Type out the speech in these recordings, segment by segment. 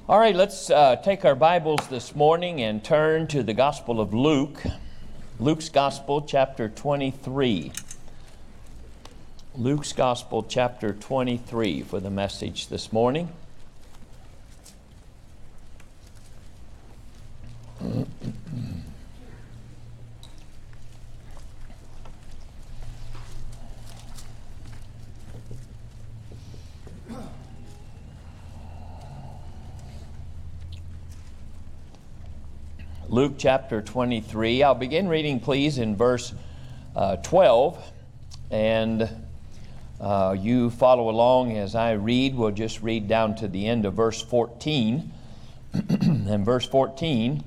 All right, let's take our Bibles this morning and turn to the Gospel of Luke. Luke's Gospel, chapter 23. Luke's Gospel, chapter 23 for the message this morning. Luke chapter 23. I'll begin reading, please, in verse 12. And you follow along as I read. We'll just read down to the end of verse 14. And verse 14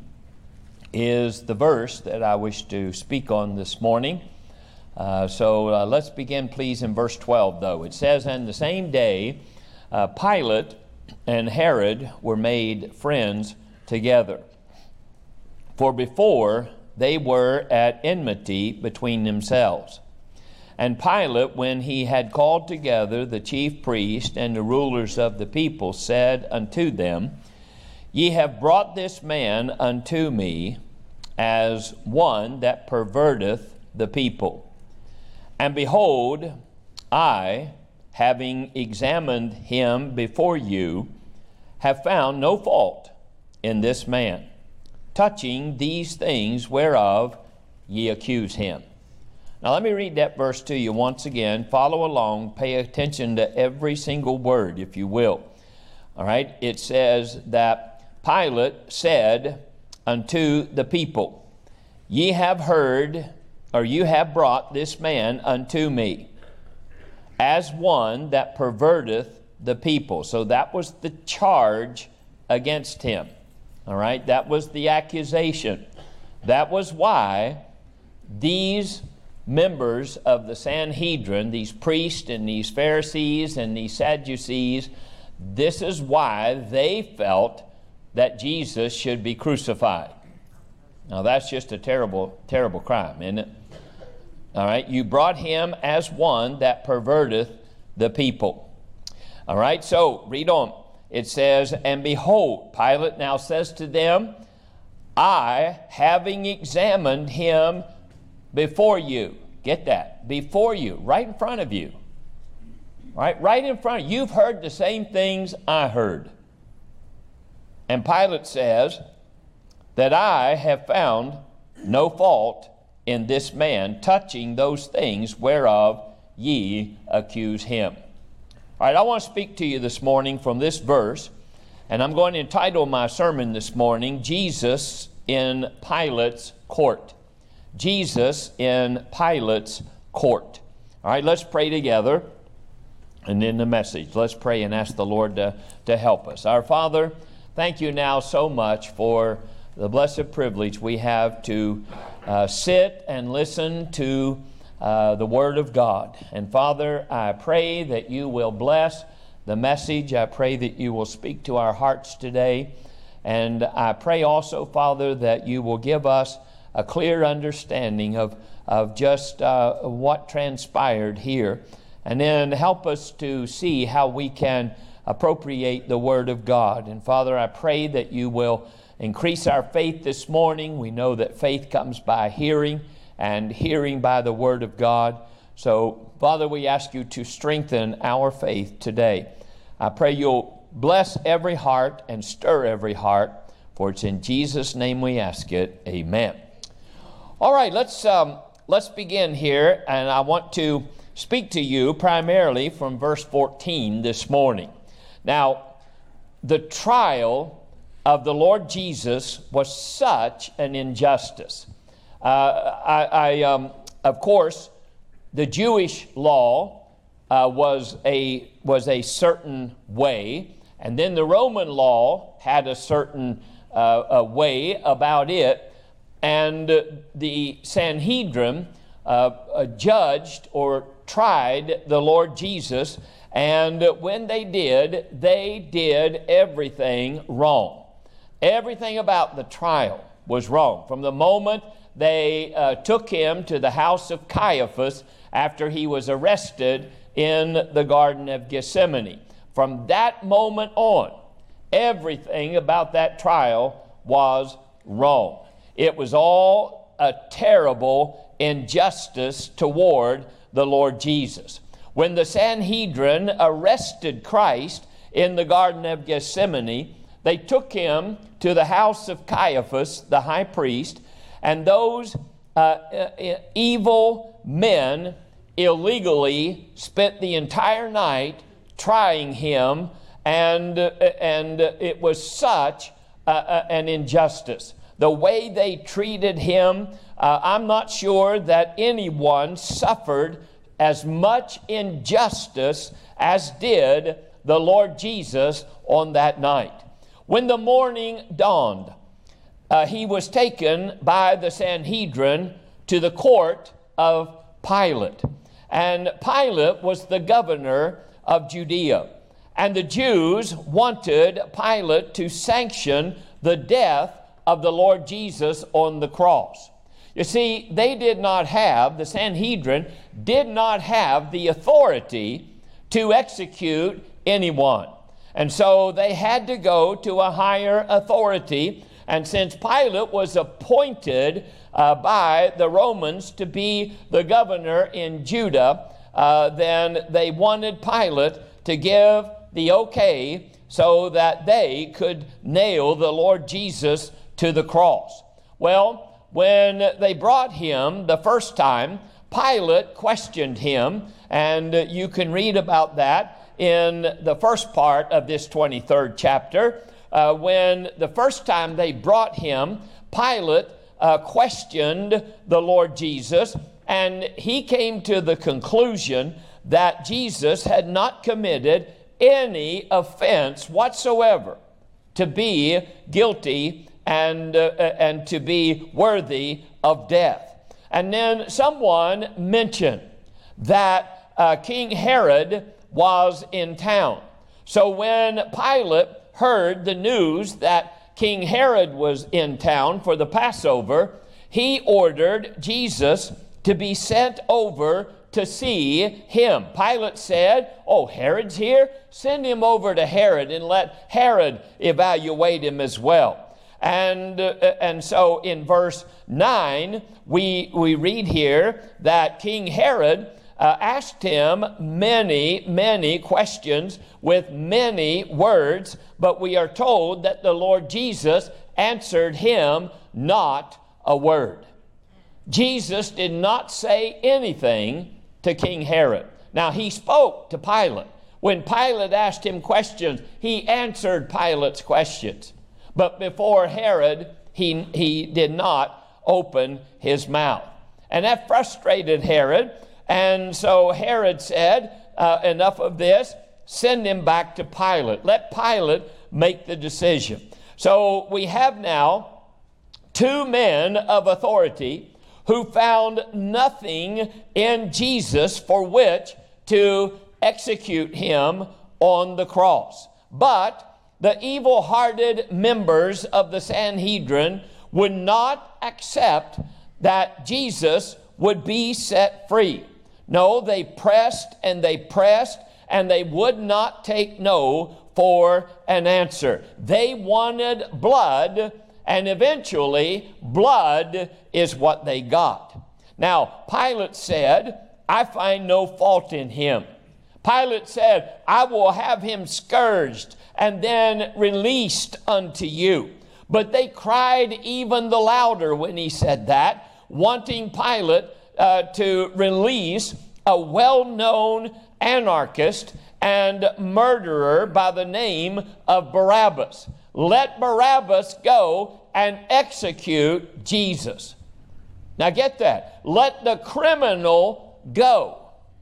is the verse that I wish to speak on this morning. So let's begin, please, in verse 12, though. It says, "And the same day Pilate and Herod were made friends together. For before they were at enmity between themselves. And Pilate, when he had called together the chief priests and the rulers of the people, said unto them, Ye have brought this man unto me as one that perverteth the people. And behold, I, having examined him before you, have found no fault in this man, touching these things whereof ye accuse him." Now let me read that verse to you once again. Follow along. Pay attention to every single word, if you will. All right. It says that Pilate said unto the people, Ye have heard, or you have brought this man unto me as one that perverteth the people. So that was the charge against him. All right, that was the accusation. That was why these members of the Sanhedrin, these priests and these Pharisees and these Sadducees, this is why they felt that Jesus should be crucified. Now that's just a terrible, terrible crime, isn't it? All right, you brought him as one that perverteth the people. All right, so read on. It says, "And behold," Pilate now says to them, "I, having examined him before you." Get that? Before you, right in front of you. Right in front of you. You've heard the same things I heard. And Pilate says that I have found no fault in this man, touching those things whereof ye accuse him. All right, I want to speak to you this morning from this verse, and I'm going to entitle my sermon this morning, Jesus in Pilate's Court. Jesus in Pilate's Court. All right, let's pray together, and then the message. Let's pray and ask the Lord to help us. Our Father, thank you now so much for the blessed privilege we have to sit and listen to the Word of God. And Father, I pray that you will bless the message. I pray that you will speak to our hearts today. And I pray also, Father, that you will give us a clear understanding of just what transpired here. And then help us to see how we can appropriate the Word of God. And Father, I pray that you will increase our faith this morning. We know that faith comes by hearing, and hearing by the Word of God. So, Father, we ask you to strengthen our faith today. I pray you'll bless every heart and stir every heart, for it's in Jesus' name we ask it. Amen. All right, let's begin here, and I want to speak to you primarily from verse 14 this morning. Now, the trial of the Lord Jesus was such an injustice. Of course, the Jewish law was a certain way, and then the Roman law had a certain way about it, and the Sanhedrin judged or tried the Lord Jesus, and when they did everything wrong. Everything about the trial was wrong. From the moment they took him to the house of Caiaphas after he was arrested in the Garden of Gethsemane. From that moment on, Everything about that trial was wrong. It was all a terrible injustice toward the Lord Jesus. When the Sanhedrin arrested Christ in the Garden of Gethsemane, they took him to the house of Caiaphas, the high priest, and those evil men illegally spent the entire night trying him, and it was such an injustice. The way they treated him, I'm not sure that anyone suffered as much injustice as did the Lord Jesus on that night. When the morning dawned, he was taken by the Sanhedrin to the court of Pilate. And Pilate was the governor of Judea. And the Jews wanted Pilate to sanction the death of the Lord Jesus on the cross. You see, the Sanhedrin did not have the authority to execute anyone. And so they had to go to a higher authority. And since Pilate was appointed by the Romans to be the governor in Judah, then they wanted Pilate to give the okay so that they could nail the Lord Jesus to the cross. Well, when they brought him the first time, Pilate questioned him, and you can read about that in the first part of this 23rd chapter. When the first time they brought him, Pilate questioned the Lord Jesus, and he came to the conclusion that Jesus had not committed any offense whatsoever to be guilty and to be worthy of death. And then someone mentioned that King Herod was in town. So when Pilate heard the news that King Herod was in town for the Passover, he ordered Jesus to be sent over to see him. Pilate said, "Oh, Herod's here? Send him over to Herod and let Herod evaluate him as well." And so in verse 9, we read here that King Herod asked him many questions with many words, but we are told that the Lord Jesus answered him not a word. Jesus did not say anything to King Herod. Now, he spoke to Pilate. When Pilate asked him questions, he answered Pilate's questions. But before Herod, he did not open his mouth. And that frustrated Herod. And so Herod said, enough of this, send him back to Pilate. Let Pilate make the decision. So we have now two men of authority who found nothing in Jesus for which to execute him on the cross. But the evil-hearted members of the Sanhedrin would not accept that Jesus would be set free. No, they pressed and they pressed, and they would not take no for an answer. They wanted blood, and eventually blood is what they got. Now, Pilate said, "I find no fault in him." Pilate said, "I will have him scourged and then released unto you." But they cried even the louder when he said that, wanting Pilate to release a well-known anarchist and murderer by the name of Barabbas. Let Barabbas go and execute Jesus. Now get that. Let the criminal go.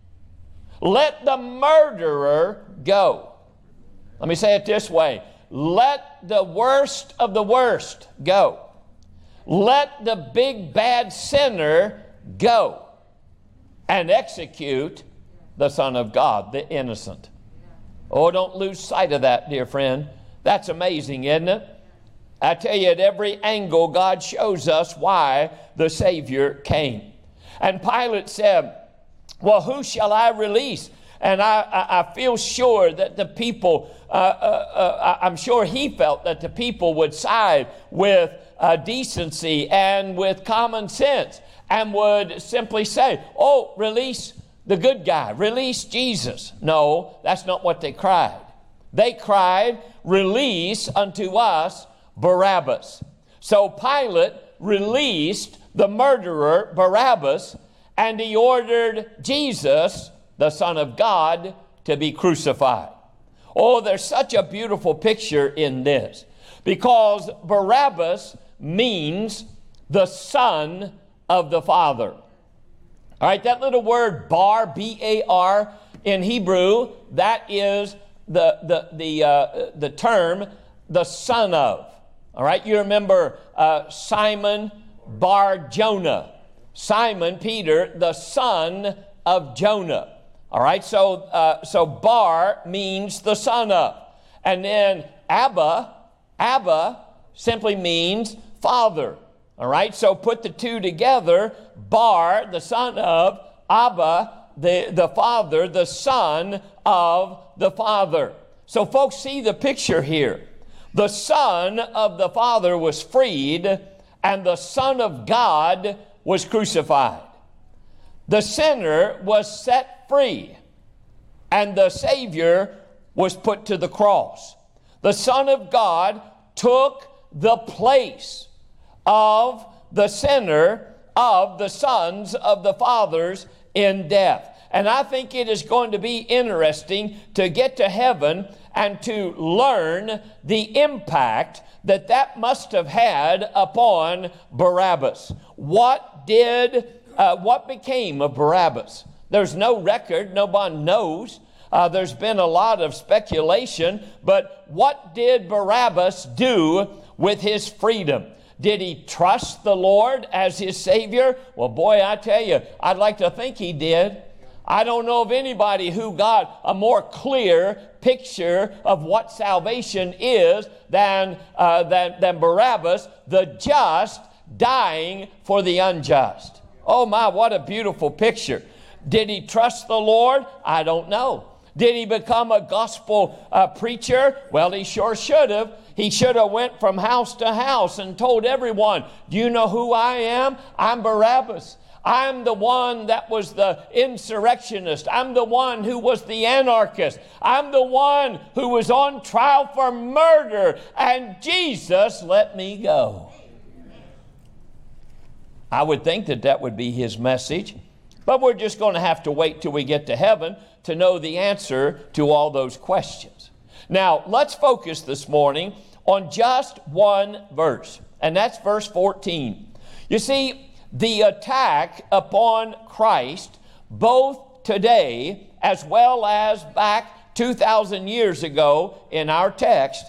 Let the murderer go. Let me say it this way. Let the worst of the worst go. Let the big bad sinner go and execute the Son of God, the innocent. Oh, don't lose sight of that, dear friend. That's amazing, isn't it? I tell you, at every angle, God shows us why the Savior came. And Pilate said, "Well, who shall I release?" And I feel sure that the people, I'm sure he felt that the people would side with decency and with common sense and would simply say, oh, release the good guy, release Jesus. No, that's not what they cried. They cried, release unto us Barabbas. So Pilate released the murderer Barabbas, and he ordered Jesus, the Son of God, to be crucified. Oh, there's such a beautiful picture in this, because Barabbas means the Son of the Father. All right, that little word bar, B-A-R, in Hebrew, that is the term, the son of. All right, you remember Simon Bar-Jonah. Simon, Peter, the son of Jonah. All right, so Bar means the son of. And then Abba simply means father. All right, so put the two together. Bar, the son of, Abba, the father, the son of the Father. So folks, see the picture here. The Son of the Father was freed, and the Son of God was crucified. The sinner was set free, and the Savior was put to the cross. The Son of God took the place of the sinner, of the sons of the fathers in death. And I think it is going to be interesting to get to heaven and to learn the impact that must have had upon Barabbas. What became of Barabbas? There's no record. Nobody knows. There's been a lot of speculation. But what did Barabbas do with his freedom? Did he trust the Lord as his Savior? Well, boy, I tell you, I'd like to think he did. I don't know of anybody who got a more clear picture of what salvation is than Barabbas, the just dying for the unjust. Oh my, what a beautiful picture. Did he trust the Lord? I don't know. Did he become a gospel preacher? Well, he sure should have. He should have went from house to house and told everyone, do you know who I am? I'm Barabbas. I'm the one that was the insurrectionist. I'm the one who was the anarchist. I'm the one who was on trial for murder. And Jesus let me go. I would think that would be his message. But we're just going to have to wait till we get to heaven to know the answer to all those questions. Now, let's focus this morning on just one verse. And that's verse 14. You see, the attack upon Christ, both today as well as back 2,000 years ago in our text,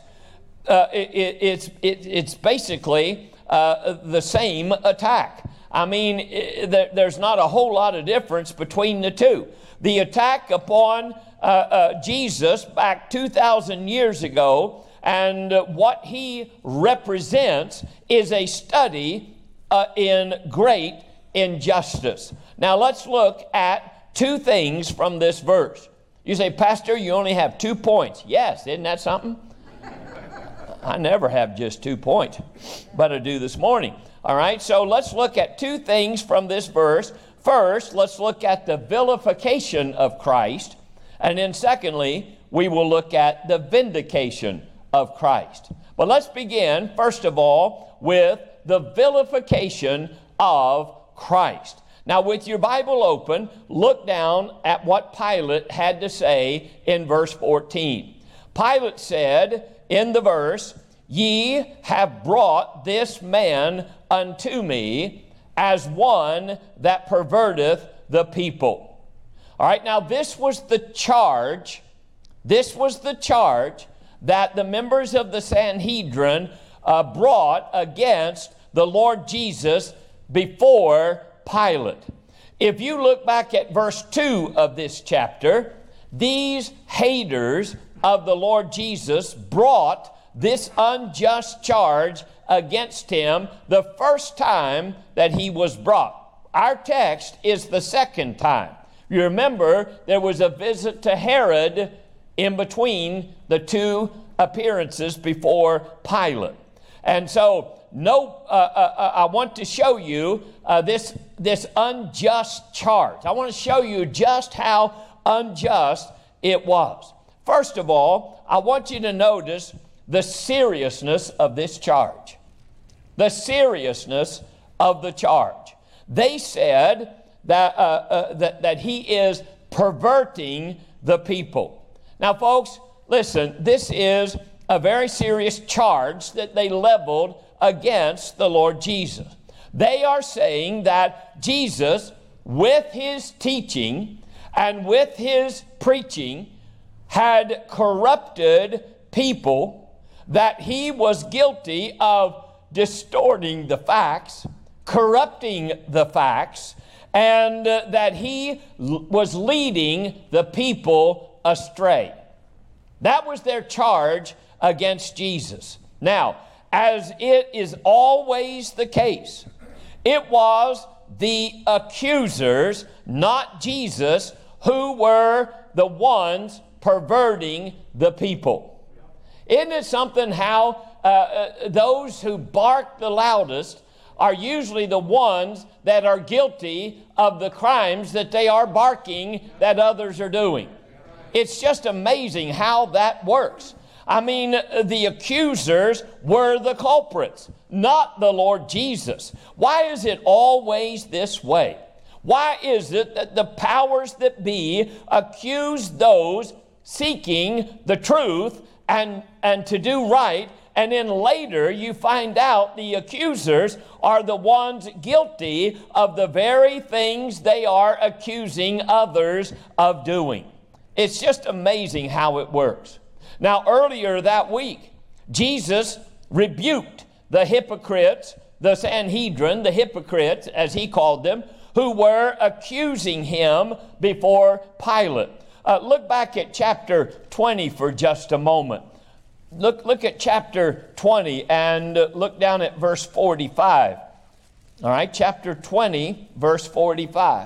it's basically the same attack. I mean, there's not a whole lot of difference between the two. The attack upon Jesus back 2,000 years ago and what he represents is a study in great injustice. Now let's look at two things from this verse. You say, Pastor, you only have 2 points. Yes, isn't that something? I never have just 2 points, but I do this morning. All right, so let's look at two things from this verse. First, let's look at the vilification of Christ. And then secondly, we will look at the vindication of Christ. But let's begin, first of all, with the vilification of Christ. Now, with your Bible open, look down at what Pilate had to say in verse 14. Pilate said in the verse, "Ye have brought this man unto me as one that perverteth the people." All right, now this was the charge. This was the charge that the members of the Sanhedrin brought against the Lord Jesus before Pilate. If you look back at verse 2 of this chapter, these haters of the Lord Jesus brought this unjust charge against him the first time that he was brought. Our text is the second time. You remember there was a visit to Herod in between the two appearances before Pilate. And so, I want to show you this unjust charge. I want to show you just how unjust it was. First of all, I want you to notice the seriousness of this charge. The seriousness of the charge. They said that he is perverting the people. Now, folks, listen, this is a very serious charge that they leveled against the Lord Jesus. They are saying that Jesus, with his teaching and with his preaching, had corrupted people, that he was guilty of distorting the facts, corrupting the facts, and that he was leading the people astray. That was their charge against Jesus. Now, as it is always the case, it was the accusers, not Jesus, who were the ones perverting the people. Isn't it something how those who bark the loudest are usually the ones that are guilty of the crimes that they are barking that others are doing? It's just amazing how that works. I mean, the accusers were the culprits, not the Lord Jesus. Why is it always this way? Why is it that the powers that be accuse those seeking the truth and to do right, and then later you find out the accusers are the ones guilty of the very things they are accusing others of doing? It's just amazing how it works. Now, earlier that week, Jesus rebuked the hypocrites, the Sanhedrin, the hypocrites, as he called them, who were accusing him before Pilate. Look back at chapter 20 for just a moment. Look at chapter 20 and look down at verse 45. All right, chapter 20, verse 45.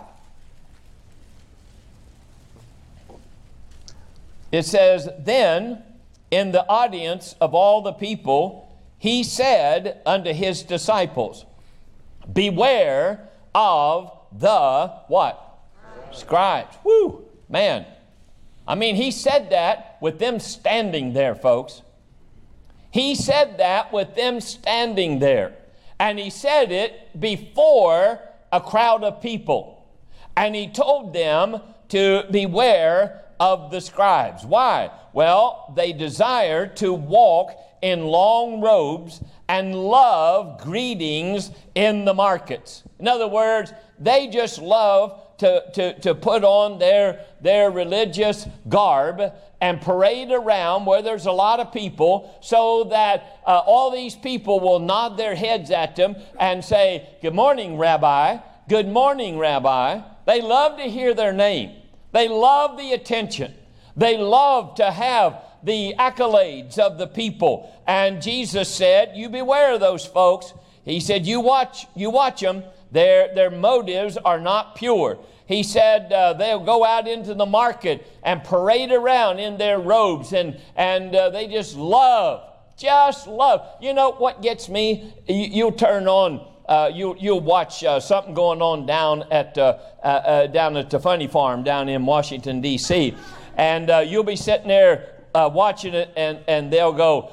It says, "Then in the audience of all the people, he said unto his disciples, Beware of the" what? Scribes. Woo, man. I mean, he said that with them standing there, folks. He said that with them standing there. And he said it before a crowd of people. And he told them to beware of the scribes. Why? Well, they desire to walk in long robes and love greetings in the markets. In other words, they just love to put on their religious garb and parade around where there's a lot of people, so that all these people will nod their heads at them and say, "Good morning, Rabbi. Good morning, Rabbi." They love to hear their name. They love the attention. They love to have the accolades of the people. And Jesus said, you beware of those folks. He said, you watch them. Their motives are not pure. He said they'll go out into the market and parade around in their robes, and they just love. You know what gets me? You'll turn on, you'll watch something going on down at the Funny Farm down in Washington, D.C., and you'll be sitting there watching it, and they'll go,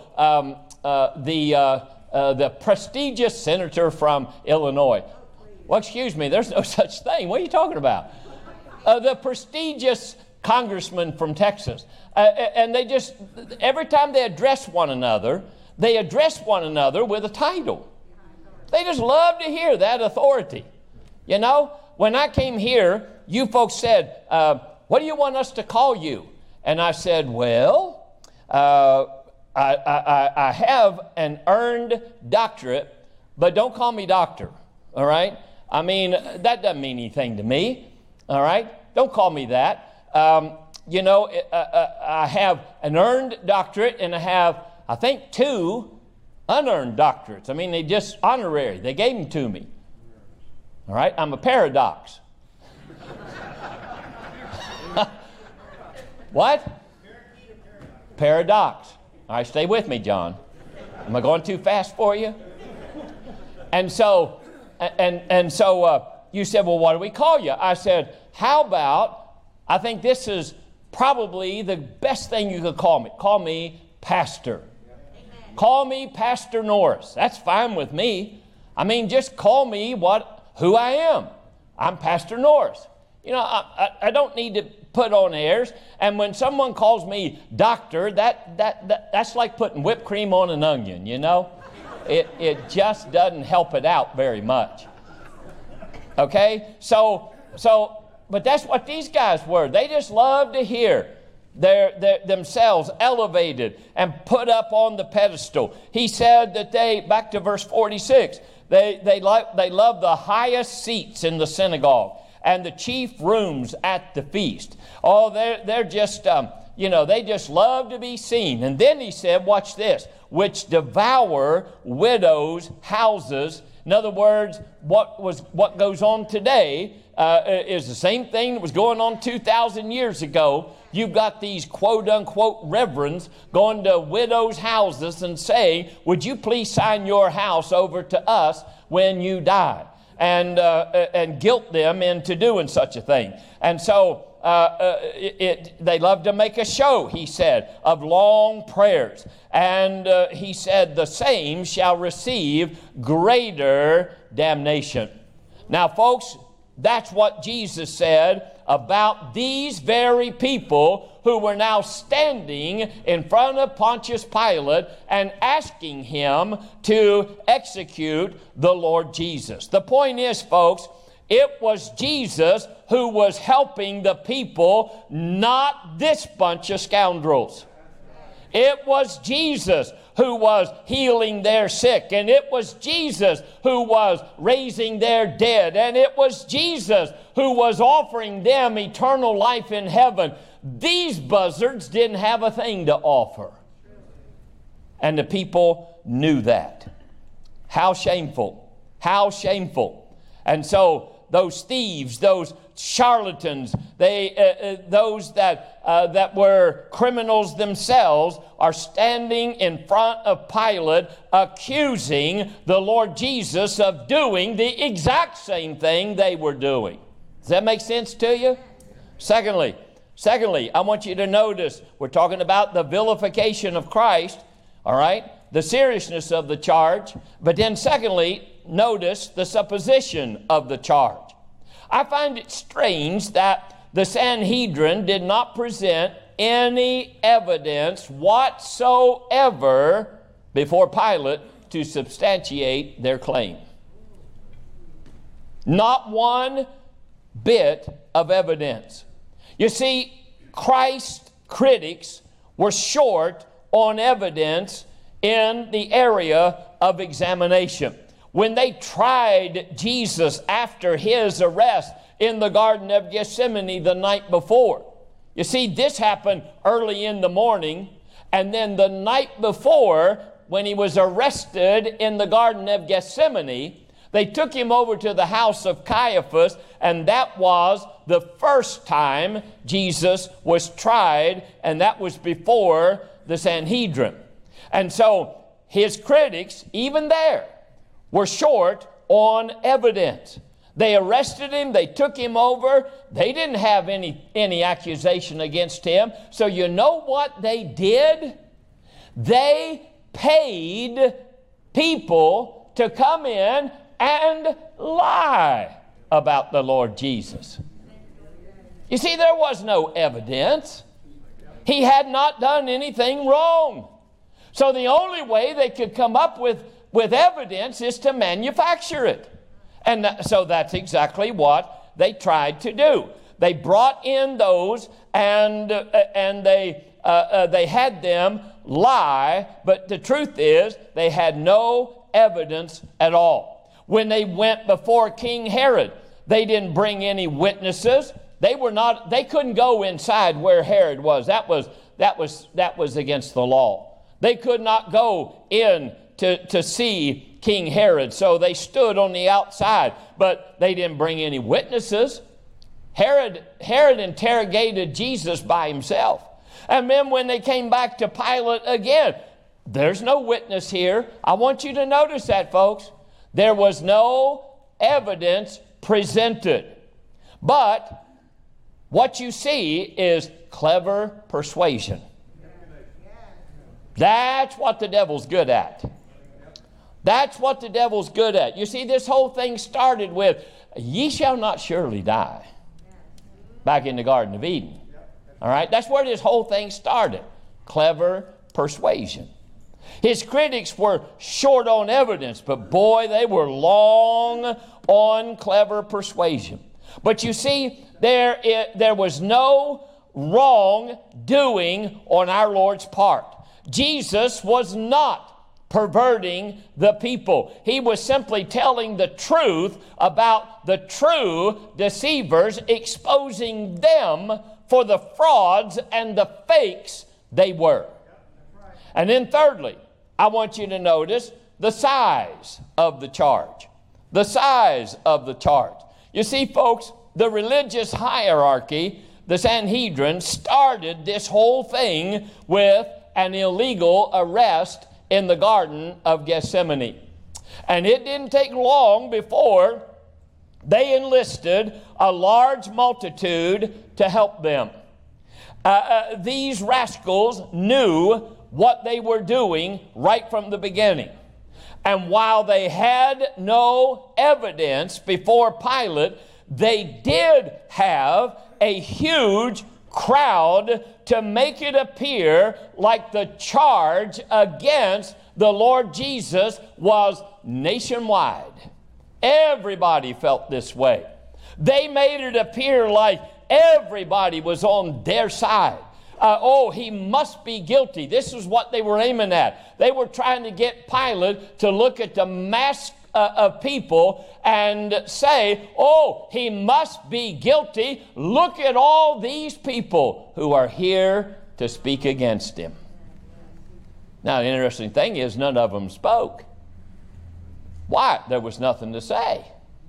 the prestigious senator from Illinois. Well, excuse me, there's no such thing. What are you talking about? The prestigious congressman from Texas. And they just, every time they address one another with a title. They just love to hear that authority. You know, when I came here, you folks said, what do you want us to call you? And I said, well, I have an earned doctorate, but don't call me doctor, all right? I mean, that doesn't mean anything to me, all right? Don't call me that. I have an earned doctorate, and I have, I think, 2 unearned doctorates. I mean, they just honorary. They gave them to me, all right? I'm a paradox. What? Paradox. All right, stay with me, John. Am I going too fast for you? And so you said, well, what do we call you? I said, how about, I think this is probably the best thing you could call me. Call me Pastor. Amen. Call me Pastor Norris. That's fine with me. I mean, just call me who I am. I'm Pastor Norris. You know, I don't need to put on airs. And when someone calls me doctor, that's like putting whipped cream on an onion, you know? It just doesn't help it out very much. Okay? But that's what these guys were. They just loved to hear themselves elevated and put up on the pedestal. He said that back to verse 46, they love the highest seats in the synagogue and the chief rooms at the feast. Oh, they're just, they just love to be seen. And then he said, watch this, which devour widows' houses. In other words, what goes on today is the same thing that was going on 2,000 years ago. You've got these quote-unquote reverends going to widows' houses and saying, would you please sign your house over to us when you die? And guilt them into doing such a thing. And so they love to make a show, he said, of long prayers. And he said, the same shall receive greater damnation. Now, folks, that's what Jesus said about these very people who were now standing in front of Pontius Pilate and asking him to execute the Lord Jesus. The point is, folks, it was Jesus who was helping the people, not this bunch of scoundrels. It was Jesus who was healing their sick, and it was Jesus who was raising their dead, and it was Jesus who was offering them eternal life in heaven. These buzzards didn't have a thing to offer. And the people knew that. How shameful. How shameful. And so those thieves, those charlatans, those that were criminals themselves are standing in front of Pilate accusing the Lord Jesus of doing the exact same thing they were doing. Does that make sense to you? Secondly, I want you to notice we're talking about the vilification of Christ, all right? The seriousness of the charge. But then secondly, notice the supposition of the charge. I find it strange that the Sanhedrin did not present any evidence whatsoever before Pilate to substantiate their claim. Not one bit of evidence. You see, Christ's critics were short on evidence in the area of examination. When they tried Jesus after his arrest in the Garden of Gethsemane the night before. You see, this happened early in the morning, and then the night before, when he was arrested in the Garden of Gethsemane, they took him over to the house of Caiaphas, and that was the first time Jesus was tried, and that was before the Sanhedrin. And so his critics, even there, were short on evidence. They arrested him. They took him over. They didn't have any accusation against him. So you know what they did? They paid people to come in and lie about the Lord Jesus. You see, there was no evidence. He had not done anything wrong. So the only way they could come up with evidence is to manufacture it. And so that's exactly what they tried to do. They brought in those and they had them lie, but the truth is they had no evidence at all. When they went before King Herod, they didn't bring any witnesses. They couldn't go inside where Herod was. That was against the law. They could not go in to see King Herod. So they stood on the outside, but they didn't bring any witnesses. Herod interrogated Jesus by himself. And then when they came back to Pilate again, there's no witness here. I want you to notice that, folks. There was no evidence presented. But what you see is clever persuasion. That's what the devil's good at. That's what the devil's good at. You see, this whole thing started with, ye shall not surely die. Back in the Garden of Eden. All right, that's where this whole thing started. Clever persuasion. His critics were short on evidence, but boy, they were long on clever persuasion. But you see, there was no wrong doing on our Lord's part. Jesus was not perverting the people. He was simply telling the truth about the true deceivers, exposing them for the frauds and the fakes they were. And then thirdly, I want you to notice the size of the charge. The size of the charge. You see, folks, the religious hierarchy, the Sanhedrin, started this whole thing with an illegal arrest in the Garden of Gethsemane. And it didn't take long before they enlisted a large multitude to help them. These rascals knew what they were doing right from the beginning. And while they had no evidence before Pilate, they did have a huge crowd to make it appear like the charge against the Lord Jesus was nationwide. Everybody felt this way. They made it appear like everybody was on their side. He must be guilty. This is what they were aiming at. They were trying to get Pilate to look at the mass of people and say, he must be guilty. Look at all these people who are here to speak against him. Now, the interesting thing is none of them spoke. Why? There was nothing to say.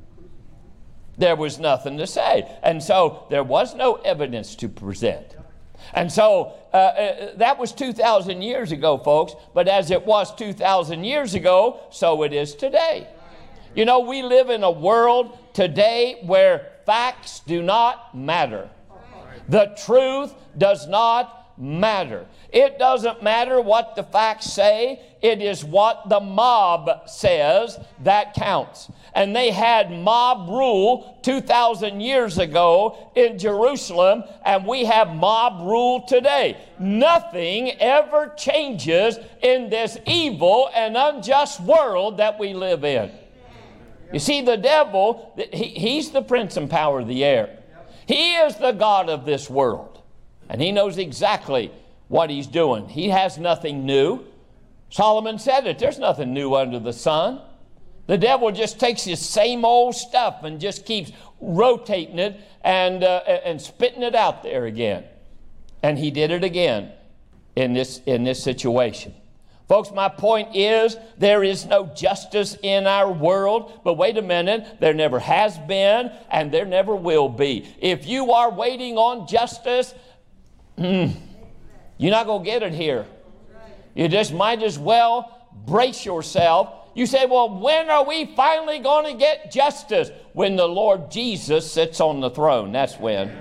There was nothing to say. And so there was no evidence to present. And so that was 2,000 years ago, folks. But as it was 2,000 years ago, so it is today. You know, we live in a world today where facts do not matter. The truth does not matter. It doesn't matter what the facts say. It is what the mob says that counts. And they had mob rule 2,000 years ago in Jerusalem, and we have mob rule today. Nothing ever changes in this evil and unjust world that we live in. You see, the devil, he's the prince and power of the air. He is the god of this world. And he knows exactly what he's doing. He has nothing new. Solomon said it. There's nothing new under the sun. The devil just takes his same old stuff and just keeps rotating it and spitting it out there again. And he did it again in this situation. Folks, my point is there is no justice in our world. But wait a minute, there never has been and there never will be. If you are waiting on justice, you're not going to get it here. You just might as well brace yourself. You say, well, when are we finally going to get justice? When the Lord Jesus sits on the throne. That's when.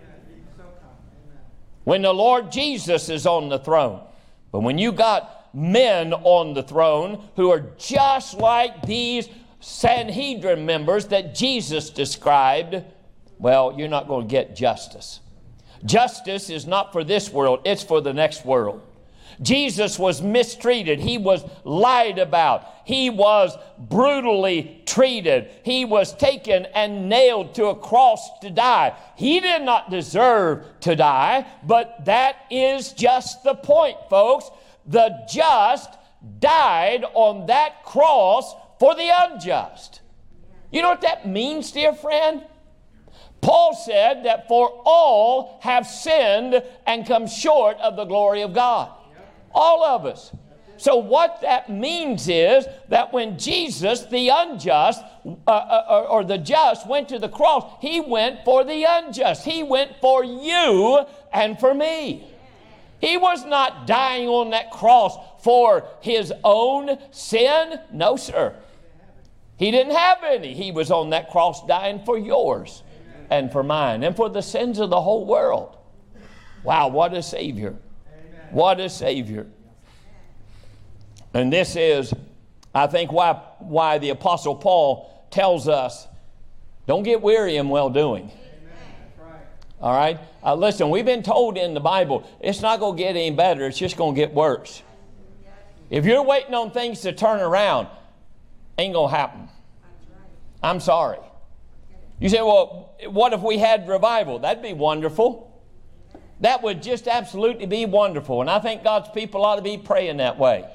When the Lord Jesus is on the throne. But when you got men on the throne who are just like these Sanhedrin members that Jesus described, well, you're not going to get justice. Justice is not for this world, it's for the next world. Jesus was mistreated. He was lied about. He was brutally treated. He was taken and nailed to a cross to die. He did not deserve to die, but that is just the point, folks. The just died on that cross for the unjust. You know what that means, dear friend? Paul said that for all have sinned and come short of the glory of God. All of us. So what that means is that when Jesus, the unjust, or the just, went to the cross, he went for the unjust. He went for you and for me. He was not dying on that cross for his own sin. No, sir. He didn't have any. He was on that cross dying for yours and for mine and for the sins of the whole world. Wow, what a Savior. What a Savior. And this is, I think, why the Apostle Paul tells us, don't get weary in well-doing. All right? Listen, we've been told in the Bible, it's not going to get any better. It's just going to get worse. If you're waiting on things to turn around, ain't going to happen. I'm sorry. You say, well, what if we had revival? That'd be wonderful. That would just absolutely be wonderful. And I think God's people ought to be praying that way.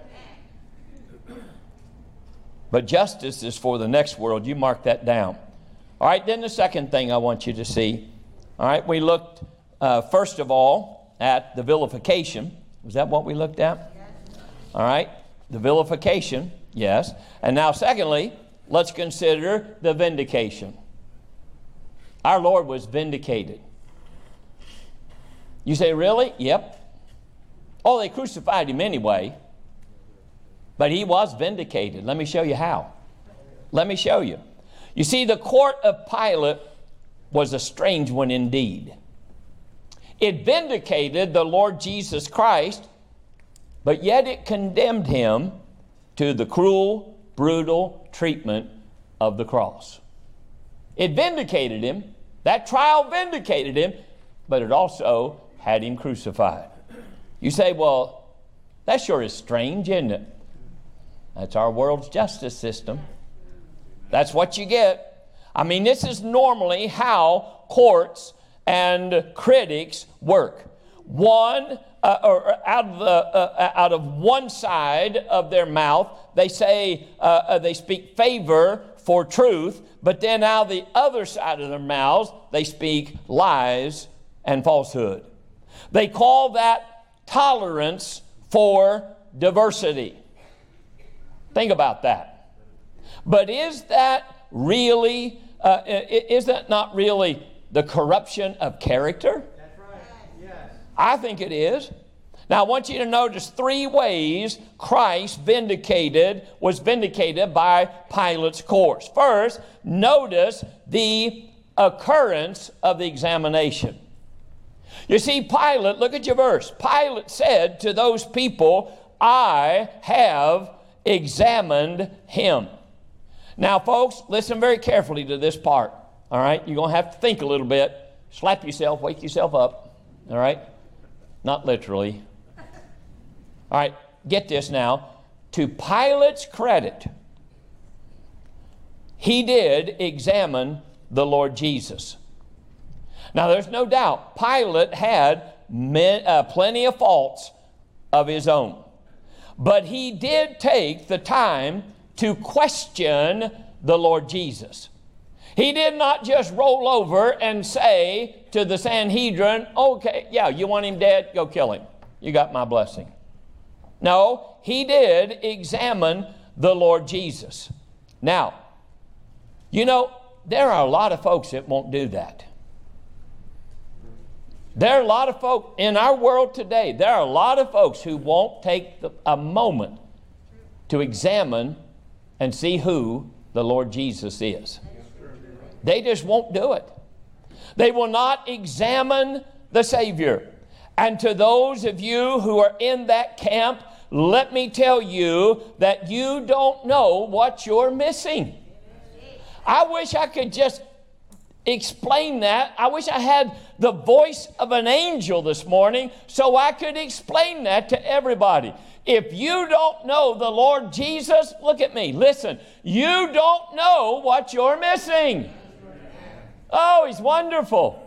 But justice is for the next world. You mark that down. All right, then the second thing I want you to see. All right, we looked, first of all, at the vilification. Was that what we looked at? Yes. All right, the vilification, yes. And now, secondly, let's consider the vindication. Our Lord was vindicated. You say, really? Yep. Oh, they crucified him anyway. But he was vindicated. Let me show you how. Let me show you. You see, the court of Pilate was a strange one indeed. It vindicated the Lord Jesus Christ, but yet it condemned him to the cruel, brutal treatment of the cross. It vindicated him. That trial vindicated him, but it also had him crucified. You say, well, that sure is strange, isn't it? That's our world's justice system. That's what you get. I mean, this is normally how courts and critics work. One, out of one side of their mouth, they say they speak favor for truth, but then out the other side of their mouths, they speak lies and falsehood. They call that tolerance for diversity. Think about that. But is that really, is that not really the corruption of character? That's right. Yes. I think it is. Now I want you to notice three ways Christ was vindicated by Pilate's course. First, notice the occurrence of the examination. You see, Pilate, look at your verse. Pilate said to those people, I have examined him. Now, folks, listen very carefully to this part. All right? You're going to have to think a little bit. Slap yourself, wake yourself up. All right? Not literally. All right, get this now. To Pilate's credit, he did examine the Lord Jesus. Now, there's no doubt Pilate had plenty of faults of his own. But he did take the time to question the Lord Jesus. He did not just roll over and say to the Sanhedrin, okay, yeah, you want him dead? Go kill him. You got my blessing. No, he did examine the Lord Jesus. Now, you know, there are a lot of folks that won't do that. There are a lot of folks in our world today, there are a lot of folks who won't take a moment to examine and see who the Lord Jesus is. They just won't do it. They will not examine the Savior. And to those of you who are in that camp, let me tell you that you don't know what you're missing. I wish I could just explain that. I wish I had the voice of an angel this morning so I could explain that to everybody. If you don't know the Lord Jesus, look at me, listen, you don't know what you're missing. Oh, He's wonderful.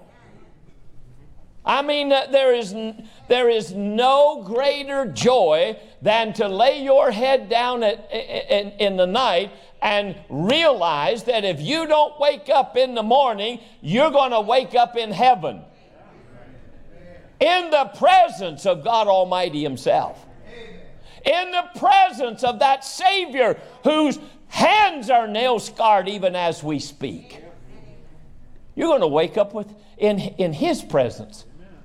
I mean, there is no greater joy than to lay your head down in the night and realize that if you don't wake up in the morning, you're going to wake up in heaven. In the presence of God Almighty Himself. in the presence of that Savior whose hands are nail-scarred even as we speak. You're going to wake up in His presence.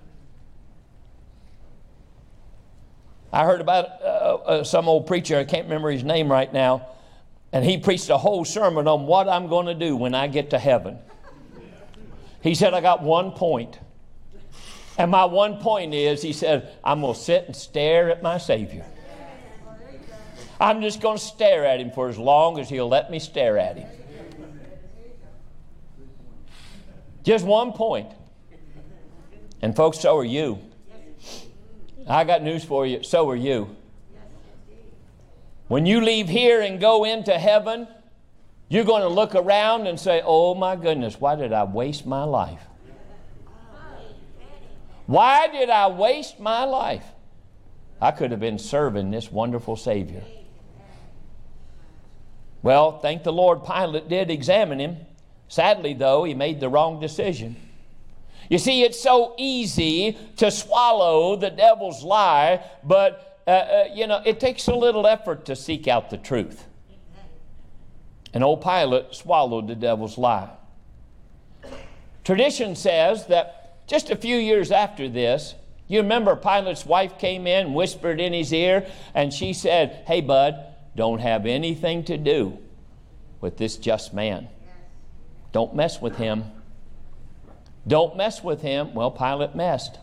I heard about some old preacher, I can't remember his name right now, and he preached a whole sermon on what I'm going to do when I get to heaven. He said, I got one point. And my one point is, he said, I'm going to sit and stare at my Savior. I'm just going to stare at Him for as long as He'll let me stare at Him. Just one point. And folks, so are you. I got news for you. So are you. When you leave here and go into heaven, you're going to look around and say, oh my goodness, why did I waste my life? Why did I waste my life? I could have been serving this wonderful Savior. Well, thank the Lord, Pilate did examine Him. Sadly, though, he made the wrong decision. You see, it's so easy to swallow the devil's lie, but, it takes a little effort to seek out the truth. And old Pilate swallowed the devil's lie. Tradition says that just a few years after this, you remember Pilate's wife came in, whispered in his ear, and she said, hey, bud, don't have anything to do with this just man. Don't mess with him. Don't mess with him. Well, Pilate messed.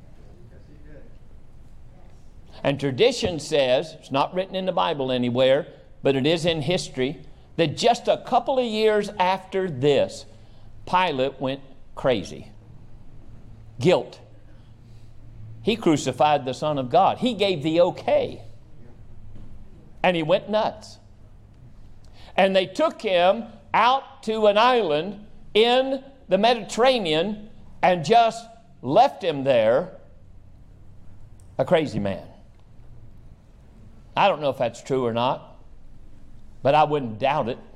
And tradition says, it's not written in the Bible anywhere, but it is in history, that just a couple of years after this, Pilate went crazy. Guilt. He crucified the Son of God. He gave the okay. And he went nuts. And they took him out to an island in the Mediterranean and just left him there, a crazy man. I don't know if that's true or not, but I wouldn't doubt it.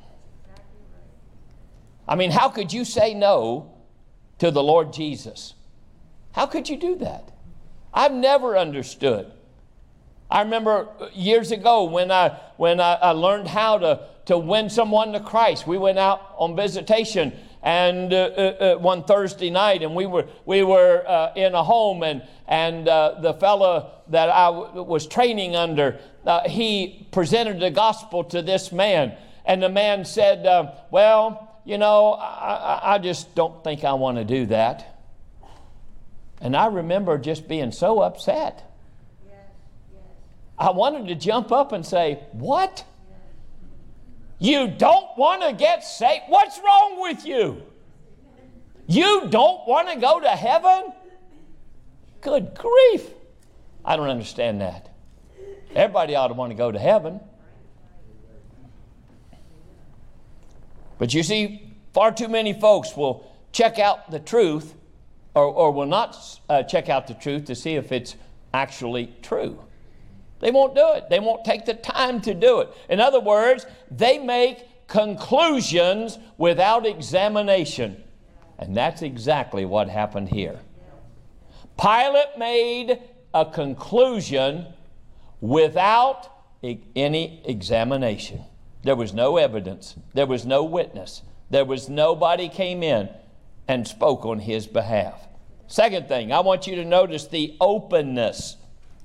I mean, how could you say no to the Lord Jesus? How could you do that? I've never understood. I remember years ago when I learned how to win someone to Christ. We went out on visitation and one Thursday night, and we were in a home, and the fellow that I was training under, he presented the gospel to this man, and the man said, I just don't think I want to do that. And I remember just being so upset. I wanted to jump up and say, what? You don't want to get saved? What's wrong with you? You don't want to go to heaven? Good grief. I don't understand that. Everybody ought to want to go to heaven. But you see, far too many folks will check out the truth or will not check out the truth to see if it's actually true. They won't do it. They won't take the time to do it. In other words, they make conclusions without examination. And that's exactly what happened here. Pilate made a conclusion without any examination. There was no evidence. There was no witness. There was nobody came in and spoke on his behalf. Second thing, I want you to notice the openness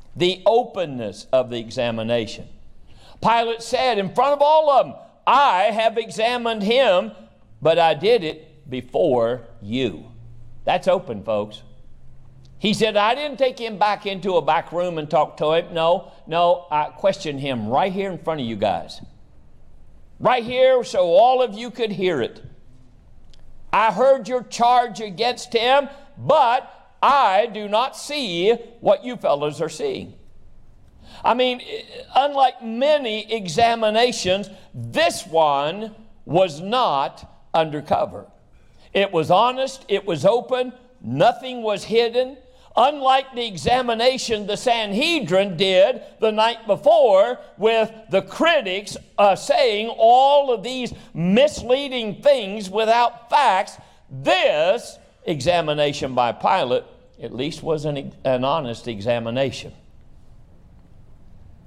of the examination. Pilate said in front of all of them, I have examined him, but I did it before you. That's open, folks. He said, I didn't take him back into a back room and talk to him. No, I questioned him right here in front of you guys. Right here so all of you could hear it. I heard your charge against him, but I do not see what you fellows are seeing. I mean, unlike many examinations, this one was not undercover. It was honest, it was open, nothing was hidden. Unlike the examination the Sanhedrin did the night before with the critics saying all of these misleading things without facts, this examination by Pilate at least was an honest examination.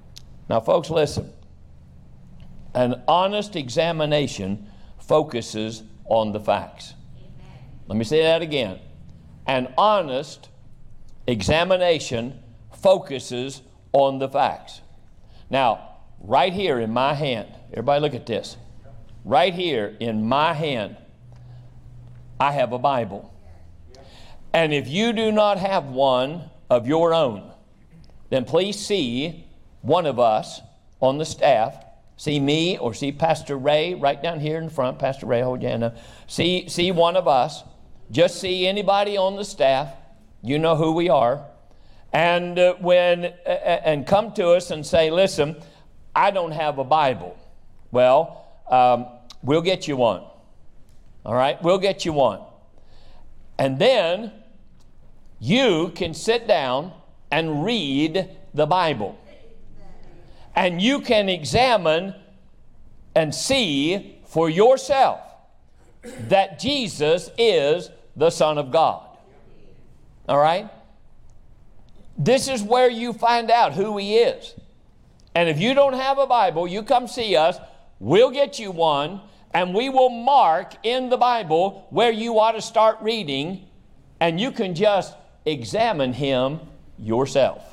Now, folks, listen. An honest examination focuses on the facts. Let me say that again. An honest examination focuses on the facts. Now, right here in my hand, everybody look at this. Right here in my hand, I have a Bible. And if you do not have one of your own, then please see one of us on the staff. See me or see Pastor Ray right down here in front. Pastor Ray, hold your hand up. See one of us. Just see anybody on the staff. You know who we are. And and come to us and say, listen, I don't have a Bible. Well, we'll get you one. All right? We'll get you one. And then you can sit down and read the Bible. And you can examine and see for yourself that Jesus is the Son of God. All right? This is where you find out who He is. And if you don't have a Bible, you come see us. We'll get you one, and we will mark in the Bible where you ought to start reading, and you can just examine Him yourself.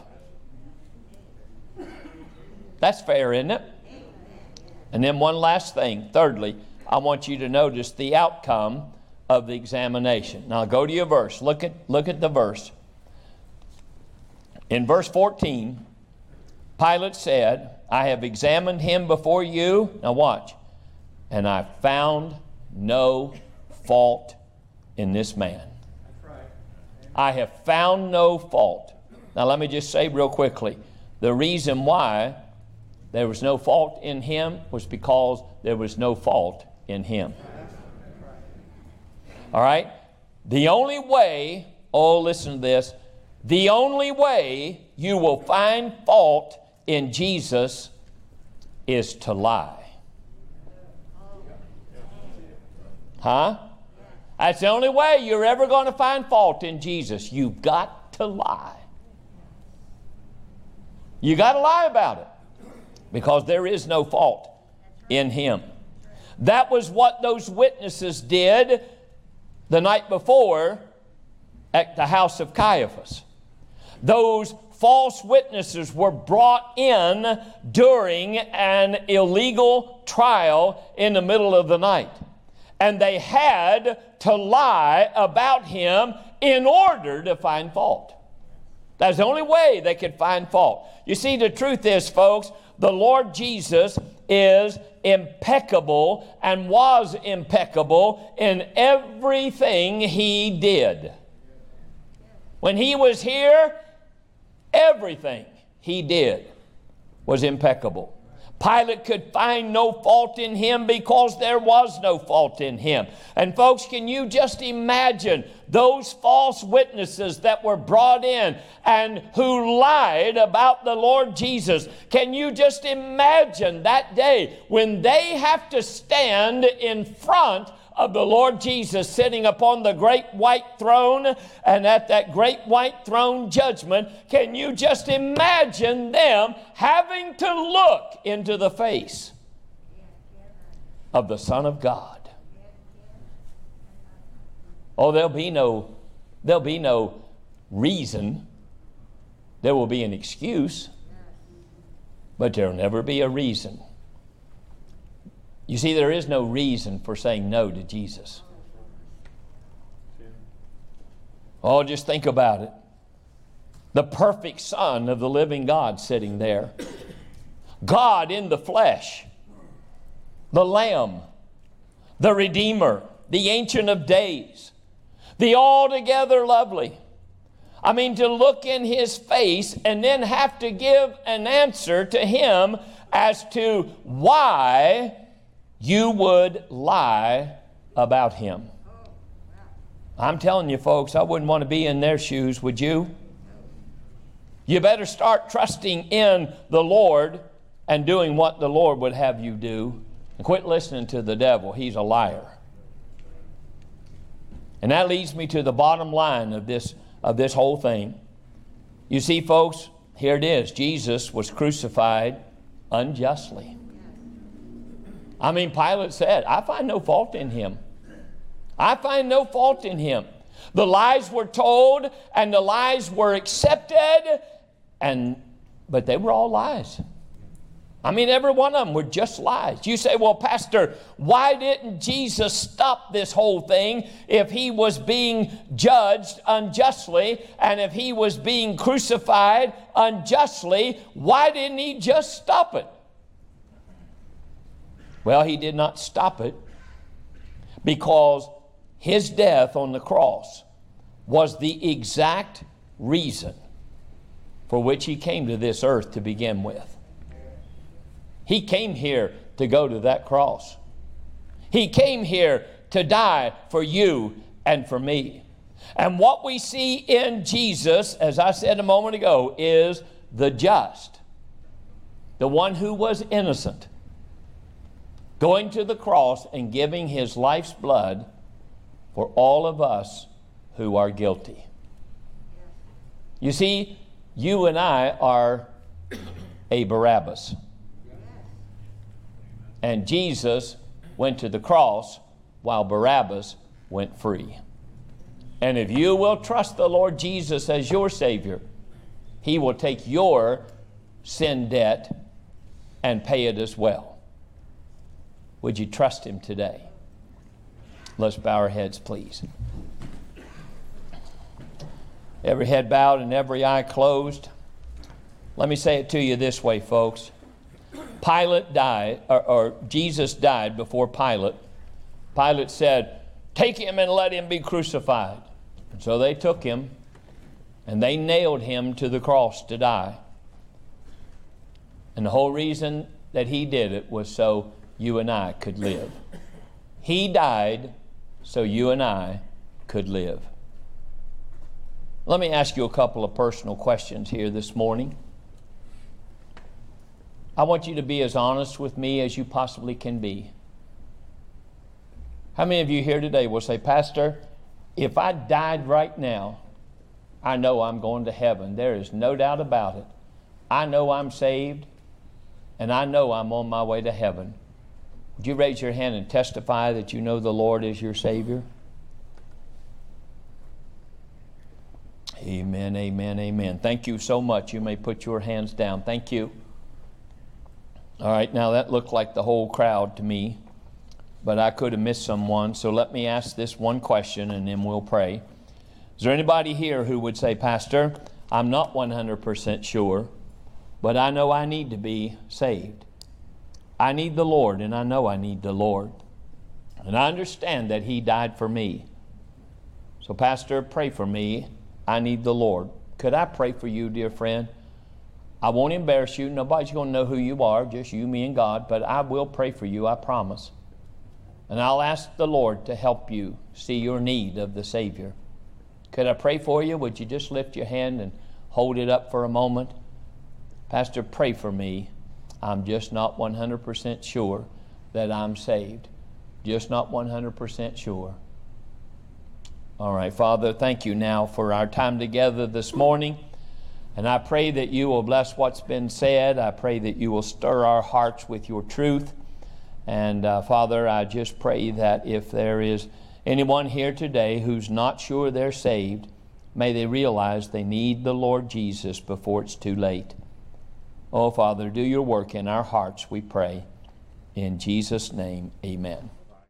That's fair, isn't it? And then one last thing. Thirdly, I want you to notice the outcome of the examination. Now go to your verse. Look at the verse. In verse 14, Pilate said, I have examined him before you. Now watch. And I found no fault in this man. I have found no fault. Now let me just say real quickly, the reason why there was no fault in him was because there was no fault in him. All right? The only way, listen to this, the only way you will find fault in Jesus is to lie. Huh? That's the only way you're ever going to find fault in Jesus. You've got to lie. You got to lie about it. Because there is no fault in Him. That was what those witnesses did the night before at the house of Caiaphas. Those false witnesses were brought in during an illegal trial in the middle of the night. And they had to lie about Him in order to find fault. That's the only way they could find fault. You see, the truth is, folks, the Lord Jesus is impeccable and was impeccable in everything He did. When He was here, everything He did was impeccable. Pilate could find no fault in Him because there was no fault in Him. And folks, can you just imagine those false witnesses that were brought in and who lied about the Lord Jesus? Can you just imagine that day when they have to stand in front of the Lord Jesus sitting upon the great white throne, and at that great white throne judgment, can you just imagine them having to look into the face of the Son of God? Oh, there'll be no reason. There will be an excuse, but there'll never be a reason. You see, there is no reason for saying no to Jesus. Oh, just think about it. The perfect Son of the living God sitting there. God in the flesh. The Lamb. The Redeemer. The Ancient of Days. The altogether lovely. I mean, to look in His face and then have to give an answer to Him as to why you would lie about Him. I'm telling you, folks, I wouldn't want to be in their shoes, would you? You better start trusting in the Lord and doing what the Lord would have you do. And quit listening to the devil. He's a liar. And that leads me to the bottom line of this whole thing. You see, folks, here it is. Jesus was crucified unjustly. I mean, Pilate said, I find no fault in him. I find no fault in him. The lies were told and the lies were accepted, but they were all lies. I mean, every one of them were just lies. You say, well, Pastor, why didn't Jesus stop this whole thing if he was being judged unjustly and if he was being crucified unjustly? Why didn't he just stop it? Well, he did not stop it because his death on the cross was the exact reason for which he came to this earth to begin with. He came here to go to that cross. He came here to die for you and for me. And what we see in Jesus, as I said a moment ago, is the just, the one who was innocent, going to the cross and giving his life's blood for all of us who are guilty. You see, you and I are a Barabbas. And Jesus went to the cross while Barabbas went free. And if you will trust the Lord Jesus as your Savior, he will take your sin debt and pay it as well. Would you trust him today? Let's bow our heads, please. Every head bowed and every eye closed. Let me say it to you this way, folks. Pilate died, or Jesus died before Pilate. Pilate said, take him and let him be crucified. And so they took him and they nailed him to the cross to die. And the whole reason that he did it was so you and I could live. He died so you and I could live. Let me ask you a couple of personal questions here this morning. I want you to be as honest with me as you possibly can be. How many of you here today will say, Pastor, if I died right now, I know I'm going to heaven. There is no doubt about it. I know I'm saved, and I know I'm on my way to heaven. Would you raise your hand and testify that you know the Lord is your Savior? Amen, amen, amen. Thank you so much. You may put your hands down. Thank you. All right, now that looked like the whole crowd to me, but I could have missed someone. So let me ask this one question and then we'll pray. Is there anybody here who would say, Pastor, I'm not 100% sure, but I know I need to be saved. I need the Lord, and I know I need the Lord. And I understand that he died for me. So, Pastor, pray for me. I need the Lord. Could I pray for you, dear friend? I won't embarrass you. Nobody's going to know who you are, just you, me, and God. But I will pray for you, I promise. And I'll ask the Lord to help you see your need of the Savior. Could I pray for you? Would you just lift your hand and hold it up for a moment? Pastor, pray for me. I'm just not 100% sure that I'm saved. Just not 100% sure. All right, Father, thank you now for our time together this morning. And I pray that you will bless what's been said. I pray that you will stir our hearts with your truth. And Father, I just pray that if there is anyone here today who's not sure they're saved, may they realize they need the Lord Jesus before it's too late. Oh, Father, do your work in our hearts, we pray. In Jesus' name, amen.